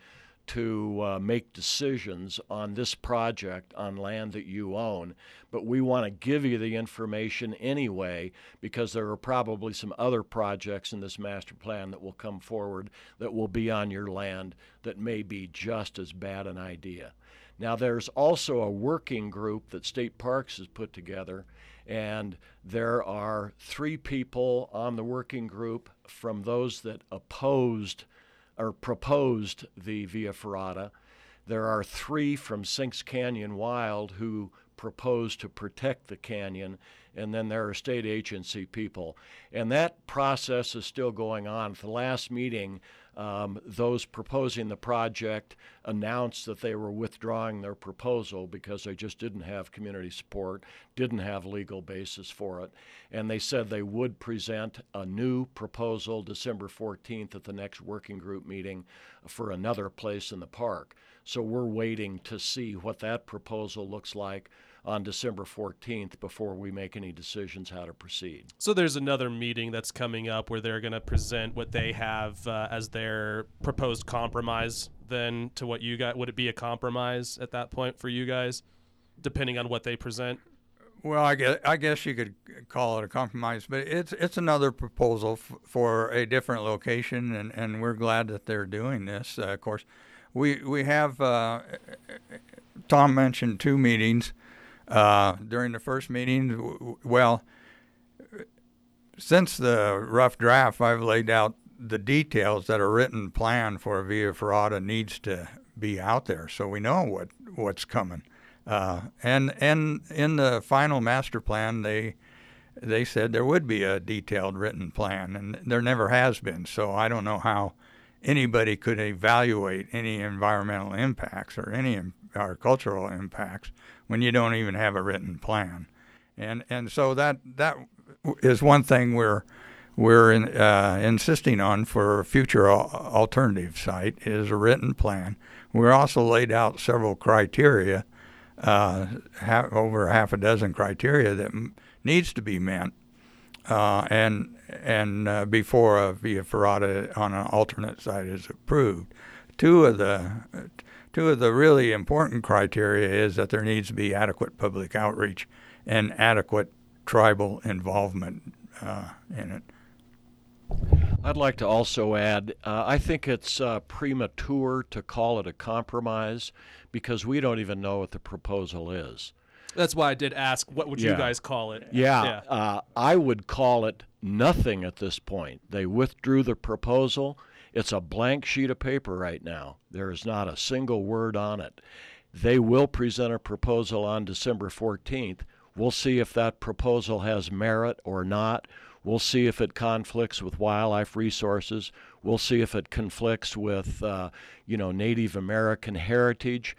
to make decisions on this project on land that you own, but we want to give you the information anyway because there are probably some other projects in this master plan that will come forward that will be on your land that may be just as bad an idea. Now, there's also a working group that State Parks has put together, and there are 3 people on the working group from those that opposed or proposed the Via Ferrata. There are 3 from Sinks Canyon Wild who proposed to protect the canyon, and then there are state agency people. And that process is still going on. At the last meeting, those proposing the project announced that they were withdrawing their proposal because they just didn't have community support, didn't have legal basis for it, and they said they would present a new proposal December 14th at the next working group meeting for another place in the park. So we're waiting to see what that proposal looks like on December 14th before we make any decisions how to proceed. So there's another meeting that's coming up where they're going to present what they have as their proposed compromise then to what you got. Would it be a compromise at that point for you guys, depending on what they present? Well, I guess you could call it a compromise, but it's another proposal for a different location, and we're glad that they're doing this. Of course, we have, Tom mentioned 2 meetings. During the first meeting, well, since the rough draft, I've laid out the details that a written plan for Via Ferrata needs to be out there, so we know what's coming. And in the final master plan, they said there would be a detailed written plan, and there never has been. So I don't know how anybody could evaluate any environmental impacts or any cultural impacts when you don't even have a written plan. And so that is one thing we're insisting on for a future alternative site is a written plan. We're also laid out several criteria, over half a dozen criteria that needs to be met, and before a Via Ferrata on an alternate site is approved. Two of the really important criteria is that there needs to be adequate public outreach and adequate tribal involvement in it. I'd like to also add, I think it's premature to call it a compromise because we don't even know what the proposal is. That's why I did ask, what would you guys call it? I would call it nothing at this point. They withdrew the proposal. It's a blank sheet of paper right now. There is not a single word on it. They will present a proposal on December 14th. We'll see if that proposal has merit or not. We'll see if it conflicts with wildlife resources. We'll see if it conflicts with, Native American heritage.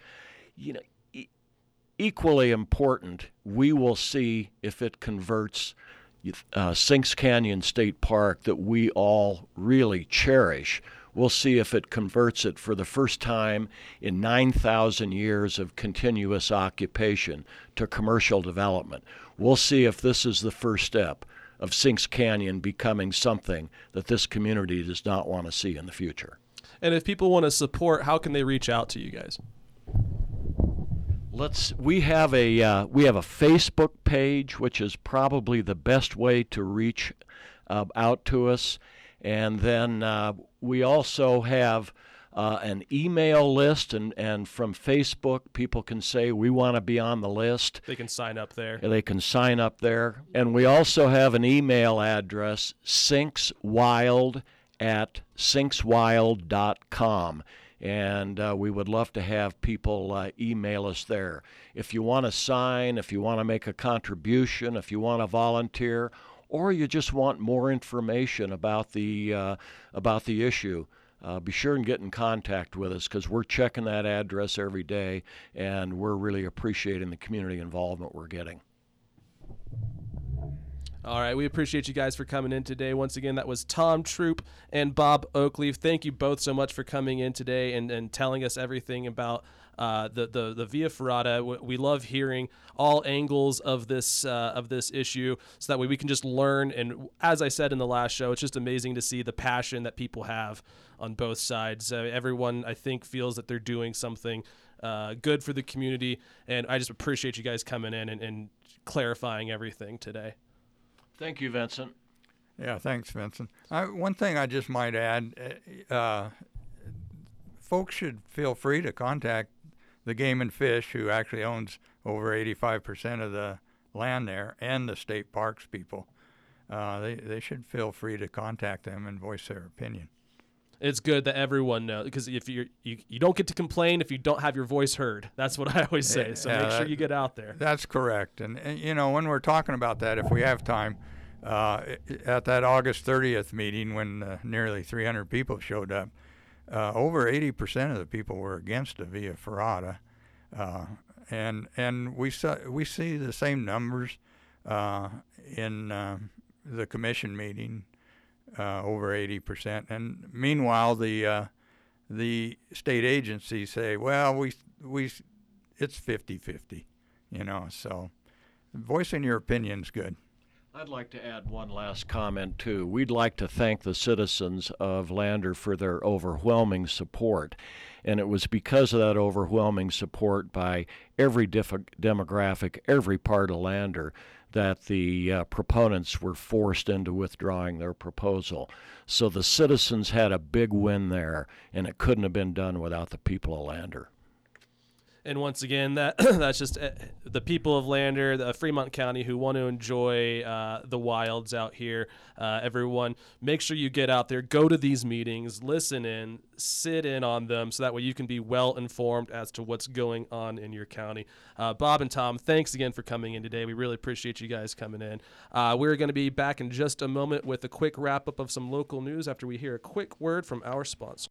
Equally important, we will see if it converts Sinks Canyon State Park that we all really cherish. We'll see if it converts it for the first time in 9,000 years of continuous occupation to commercial development. We'll see if this is the first step of Sinks Canyon becoming something that this community does not want to see in the future. And if people want to support, how can they reach out to you guys? We have a Facebook page, which is probably the best way to reach out to us, and then we also have an email list, and from Facebook, people can say, we want to be on the list. They can sign up there. They can sign up there. And we also have an email address, sinkswild@gmail.com. sinkswild.com. And we would love to have people email us there. If you want to sign, if you want to make a contribution, if you want to volunteer, or you just want more information about the issue, be sure and get in contact with us, because we're checking that address every day, and we're really appreciating the community involvement we're getting. All right, we appreciate you guys for coming in today. Once again, that was Tom Troop and Bob Oakleaf. Thank you both so much for coming in today and telling us everything about the Via Ferrata. We love hearing all angles of this issue, so that way we can just learn. And as I said in the last show, it's just amazing to see the passion that people have on both sides. Everyone, I think, feels that they're doing something good for the community, and I just appreciate you guys coming in and clarifying everything today. Thank you, Vincent. Yeah, thanks, Vincent. One thing I just might add, folks should feel free to contact the Game and Fish, who actually owns over 85% of the land there, and the state parks people. They should feel free to contact them and voice their opinion. It's good that everyone knows, because if you don't get to complain if you don't have your voice heard. That's what I always say. So make sure you get out there. That's correct. And when we're talking about that, if we have time, at that August 30th meeting, when nearly 300 people showed up, over 80% of the people were against the Via Ferrata, and we see the same numbers in the commission meeting. Over 80%, and meanwhile the state agencies say, well, we it's 50-50, So voicing your opinion's good. I'd like to add one last comment too. We'd like to thank the citizens of Lander for their overwhelming support, and it was because of that overwhelming support by every demographic, every part of Lander, that the proponents were forced into withdrawing their proposal. So the citizens had a big win there, and it couldn't have been done without the people of Lander. And once again, that's just the people of Lander, the Fremont County, who want to enjoy the wilds out here. Everyone, make sure you get out there, go to these meetings, listen in, sit in on them, so that way you can be well informed as to what's going on in your county. Bob and Tom, thanks again for coming in today. We really appreciate you guys coming in. We're going to be back in just a moment with a quick wrap-up of some local news after we hear a quick word from our sponsor.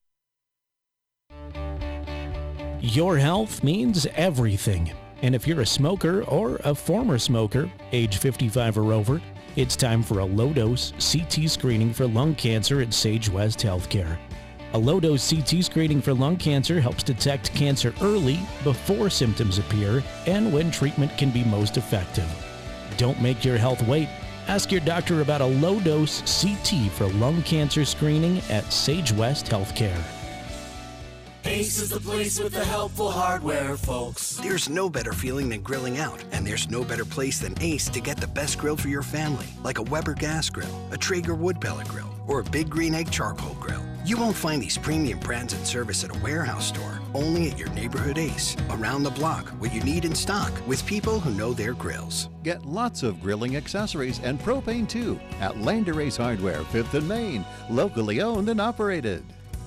Your health means everything. And if you're a smoker or a former smoker, age 55 or over, it's time for a low-dose CT screening for lung cancer at Sage West Healthcare. A low-dose CT screening for lung cancer helps detect cancer early, before symptoms appear, and when treatment can be most effective. Don't make your health wait. Ask your doctor about a low-dose CT for lung cancer screening at Sage West Healthcare. Ace is the place with the helpful hardware, folks. There's no better feeling than grilling out, and there's no better place than Ace to get the best grill for your family, like a Weber gas grill, a Traeger wood pellet grill, or a Big Green Egg charcoal grill. You won't find these premium brands and service at a warehouse store, only at your neighborhood Ace, around the block, where you need in stock, with people who know their grills. Get lots of grilling accessories and propane too at Lander Ace Hardware, 5th and Main, locally owned and operated.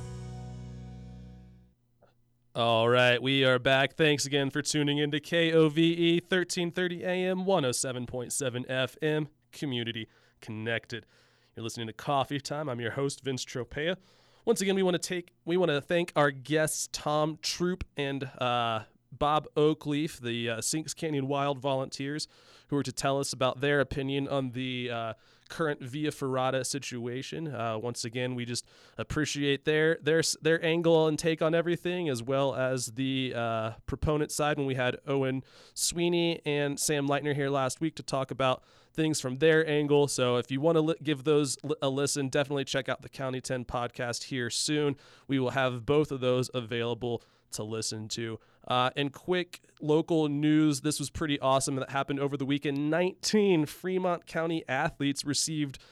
All right, we are back. Thanks again for tuning in to KOVE 1330 AM, 107.7 FM, Community Connected. You're listening to Coffee Time. I'm your host, Vince Tropea. Once again, we want to thank our guests, Tom Troop and Bob Oakleaf, the Sinks Canyon Wild volunteers, who are to tell us about their opinion on the current Via Ferrata situation. Once again, we just appreciate their angle and take on everything, as well as the proponent side when we had Owen Sweeney and Sam Leitner here last week to talk about things from their angle. So if you want to give those a listen, definitely check out the County 10 podcast here soon. We will have both of those available to listen to. And quick local news, this was pretty awesome that happened over the weekend. 19 Fremont County athletes received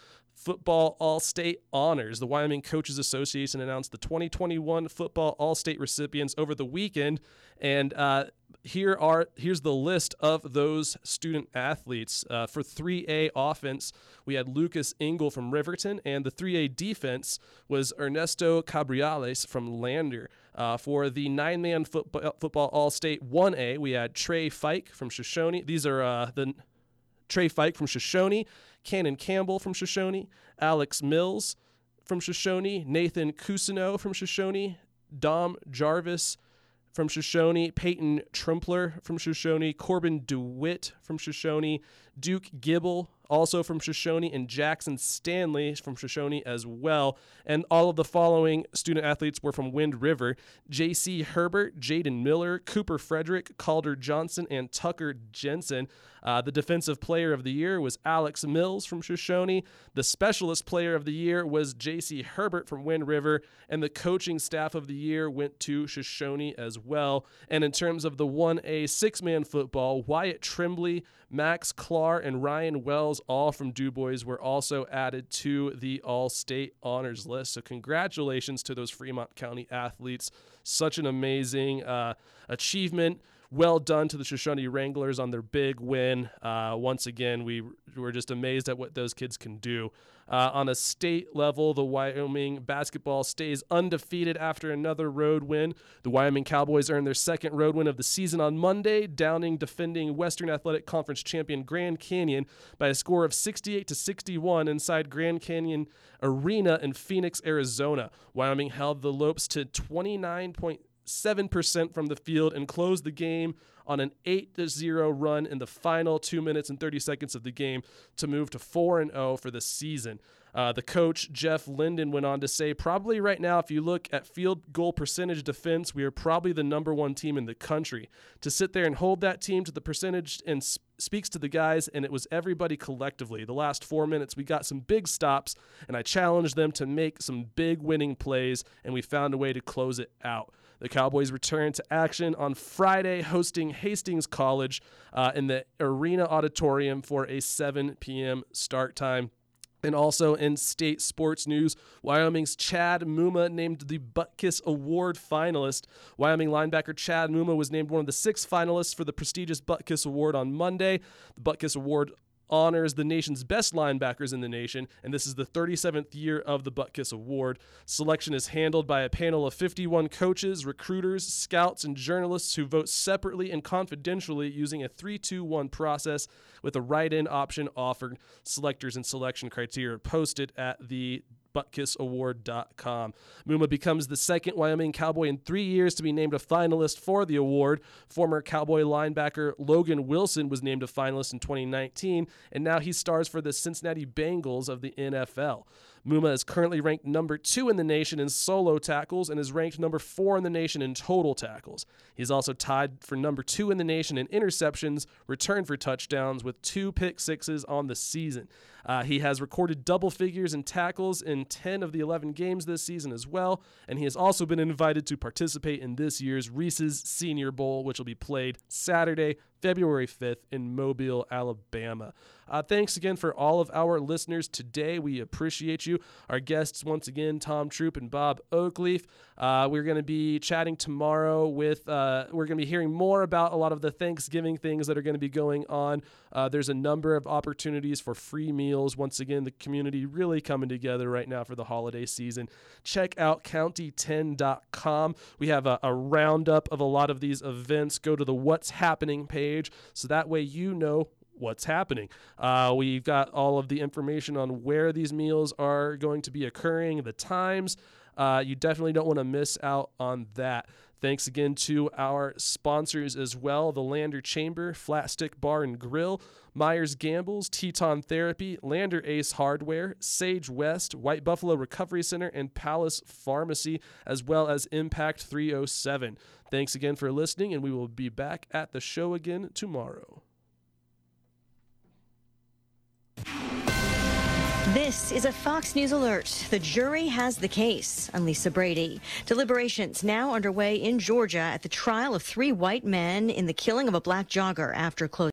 Football All-State Honors. The Wyoming Coaches Association announced the 2021 Football All-State recipients over the weekend, and here's the list of those student athletes. For 3A offense, we had Lucas Engel from Riverton, and the 3A defense was Ernesto Cabriales from Lander. For the 9-man football All-State 1A, we had Trey Fike from Shoshone. These are Trey Fike from Shoshone, Cannon Campbell from Shoshone, Alex Mills from Shoshone, Nathan Cousineau from Shoshone, Dom Jarvis from Shoshone, Peyton Trumpler from Shoshone, Corbin DeWitt from Shoshone, Duke Gibble also from Shoshone, and Jackson Stanley from Shoshone as well. And all of the following student athletes were from Wind River: J.C. Herbert, Jaden Miller, Cooper Frederick, Calder Johnson, and Tucker Jensen. The Defensive Player of the Year was Alex Mills from Shoshone. The Specialist Player of the Year was J.C. Herbert from Wind River. And the Coaching Staff of the Year went to Shoshone as well. And in terms of the 1A 6-man football, Wyatt Tremblay, Max Clar, and Ryan Wells, all from DuBois, were also added to the All-State Honors list. So congratulations to those Fremont County athletes. Such an amazing achievement. Well done to the Shoshone Wranglers on their big win. Once again, we were just amazed at what those kids can do. On a state level, the Wyoming basketball stays undefeated after another road win. The Wyoming Cowboys earned their second road win of the season on Monday, downing defending Western Athletic Conference champion Grand Canyon by a score of 68-61 inside Grand Canyon Arena in Phoenix, Arizona. Wyoming held the Lopes to 29.7% from the field and closed the game on an 8-0 run in the final 2 minutes and 30 seconds of the game to move to 4-0 for the season. The coach, Jeff Linden, went on to say, probably right now, if you look at field goal percentage defense, we are probably the number one team in the country. To sit there and hold that team to the percentage and speaks to the guys, and it was everybody collectively. The last 4 minutes, we got some big stops, and I challenged them to make some big winning plays, and we found a way to close it out. The Cowboys return to action on Friday, hosting Hastings College in the Arena Auditorium for a 7 p.m. start time. And also in state sports news, Wyoming's Chad Muma named the Butkus Award finalist. Wyoming linebacker Chad Muma was named one of the 6 finalists for the prestigious Butkus Award on Monday. The Butkus Award honors the nation's best linebackers in the nation, and this is the 37th year of the Butkus Award. Selection is handled by a panel of 51 coaches, recruiters, scouts, and journalists who vote separately and confidentially using a 3-2-1 process with a write-in option offered. Selectors and selection criteria are posted at the ButkusAward.com. Muma becomes the second Wyoming Cowboy in 3 years to be named a finalist for the award. Former Cowboy linebacker Logan Wilson was named a finalist in 2019, and now he stars for the Cincinnati Bengals of the NFL. Muma is currently ranked number 2 in the nation in solo tackles and is ranked number 4 in the nation in total tackles. He's also tied for number 2 in the nation in interceptions, returned for touchdowns, with 2 pick sixes on the season. He has recorded double figures in tackles in 10 of the 11 games this season as well, and he has also been invited to participate in this year's Reese's Senior Bowl, which will be played Saturday, February 5th in Mobile, Alabama. Thanks again for all of our listeners today. We appreciate you. Our guests, once again, Tom Troop and Bob Oakleaf. We're going to be chatting tomorrow with, we're going to be hearing more about a lot of the Thanksgiving things that are going to be going on. There's a number of opportunities for free meals. Once again, the community really coming together right now for the holiday season. Check out county10.com. We have a roundup of a lot of these events. Go to the What's Happening page, so that way you know what's happening. We've got all of the information on where these meals are going to be occurring, the times. You definitely don't want to miss out on that. Thanks again to our sponsors as well, the Lander Chamber, Flat Stick Bar and Grill, Myers Gambles, Teton Therapy, Lander Ace Hardware, Sage West, White Buffalo Recovery Center, and Palace Pharmacy, as well as Impact 307. Thanks again for listening, and we will be back at the show again tomorrow. This is a Fox News alert. The jury has the case. I'm Lisa Brady. Deliberations now underway in Georgia at the trial of 3 white men in the killing of a black jogger after closing